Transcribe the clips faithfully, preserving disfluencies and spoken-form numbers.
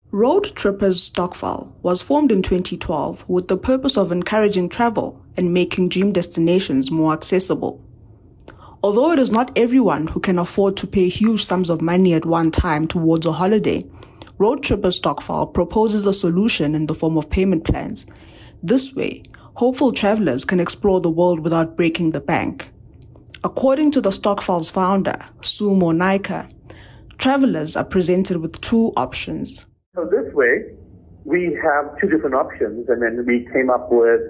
Road Trippers Stokvel was formed in twenty twelve with the purpose of encouraging travel and making dream destinations more accessible. Although it is not everyone who can afford to pay huge sums of money at one time towards a holiday, Road Trippers Stokvel proposes a solution in the form of payment plans. This way, hopeful travelers can explore the world without breaking the bank. According to the Stokvel's founder, Sumo Naika, travelers are presented with two options. So this way, we have two different options, and then we came up with,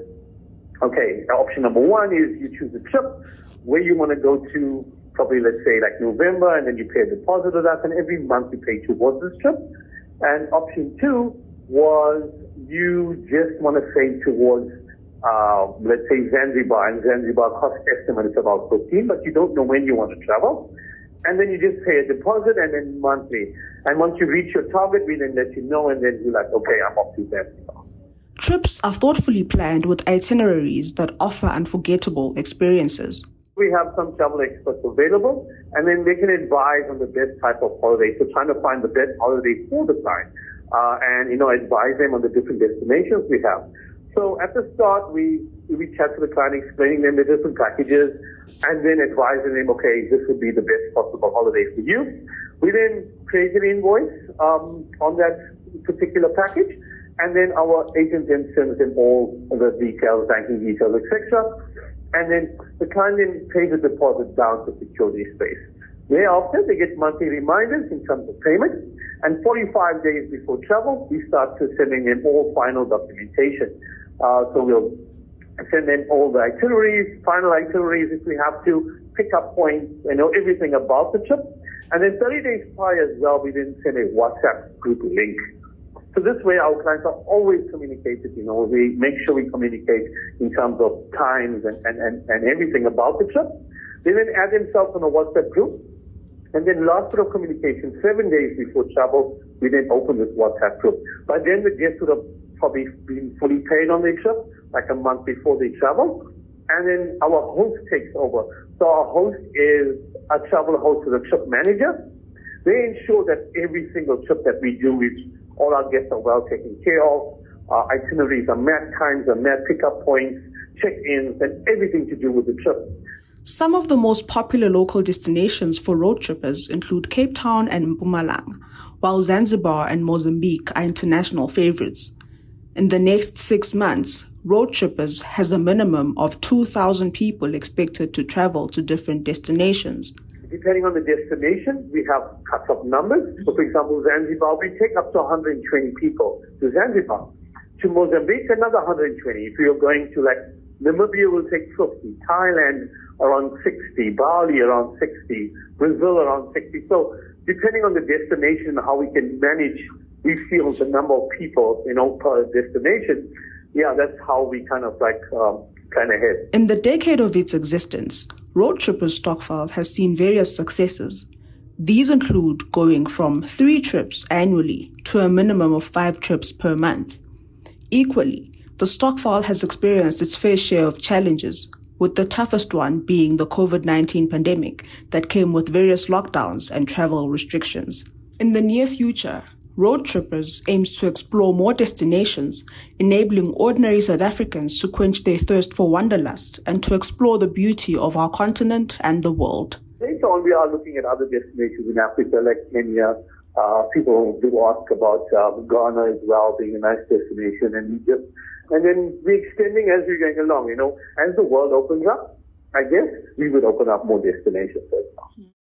okay, option number one is you choose a trip where you want to go to, probably let's say like November, and then you pay a deposit of that, and every month you pay towards this trip. And option two was you just want to save towards, uh, let's say Zanzibar, and Zanzibar cost estimate is about fifteen, but you don't know when you want to travel. And then you just pay a deposit and then monthly. And once you reach your target, we then let you know, and then you're like, okay, I'm off to Zanzibar. Trips are thoughtfully planned with itineraries that offer unforgettable experiences. We have some travel experts available, and then they can advise on the best type of holiday. So trying to find the best holiday for the client, uh, and, you know, advise them on the different destinations we have. So at the start, we, we chat to the client, explaining them the different packages, and then advising them, okay, this would be the best possible holiday for you. We then create an invoice um, on that particular package, and then our agent then sends them all the details, banking details, et cetera. And then the client then pays a deposit down to secure their space. Thereafter, they get monthly reminders in terms of payment, and forty-five days before travel, we start to sending them all final documentation. Uh, so we'll send them all the itineraries, final itineraries if we have to, pick up points, you know, everything about the trip. And then thirty days prior as well, we then send a WhatsApp group link. So this way our clients are always communicated, you know, we make sure we communicate in terms of times and, and, and, and everything about the trip. They then add themselves on a WhatsApp group. And then last bit of communication, seven days before travel, we then open this WhatsApp group. By then the guests would have probably been fully paid on their trip, like a month before they travel. And then our host takes over. So our host is a travel host, is a trip manager. They ensure that every single trip that we do, we, all our guests are well taken care of. Our itineraries are met, times are met, pickup points, check-ins, and everything to do with the trip. Some of the most popular local destinations for road trippers include Cape Town and Mpumalanga, while Zanzibar and Mozambique are international favorites. In the next six months, Road Trippers has a minimum of two thousand people expected to travel to different destinations. Depending on the destination, we have cut-off numbers. So, for example, Zanzibar, we take up to one hundred twenty people to Zanzibar. To Mozambique, another one hundred twenty. If you're going to, like, Namibia, we'll take fifty. Thailand, around sixty. Bali, around sixty. Brazil, around sixty. So, depending on the destination and how we can manage, we feel the number of people, you know, per destination. Yeah, that's how we kind of like um, kind of head. In the decade of its existence, Road Trippers Stokvel has seen various successes. These include going from three trips annually to a minimum of five trips per month. Equally, the Stokvel has experienced its fair share of challenges, with the toughest one being the COVID nineteen pandemic that came with various lockdowns and travel restrictions. In the near future, Road Trippers aims to explore more destinations, enabling ordinary South Africans to quench their thirst for wanderlust and to explore the beauty of our continent and the world. Later on, we are looking at other destinations in Africa, like Kenya. Uh, people do ask about uh, Ghana as well, being a nice destination, and Egypt. And then we're extending as we're going along. You know, as the world opens up, I guess we would open up more destinations as well.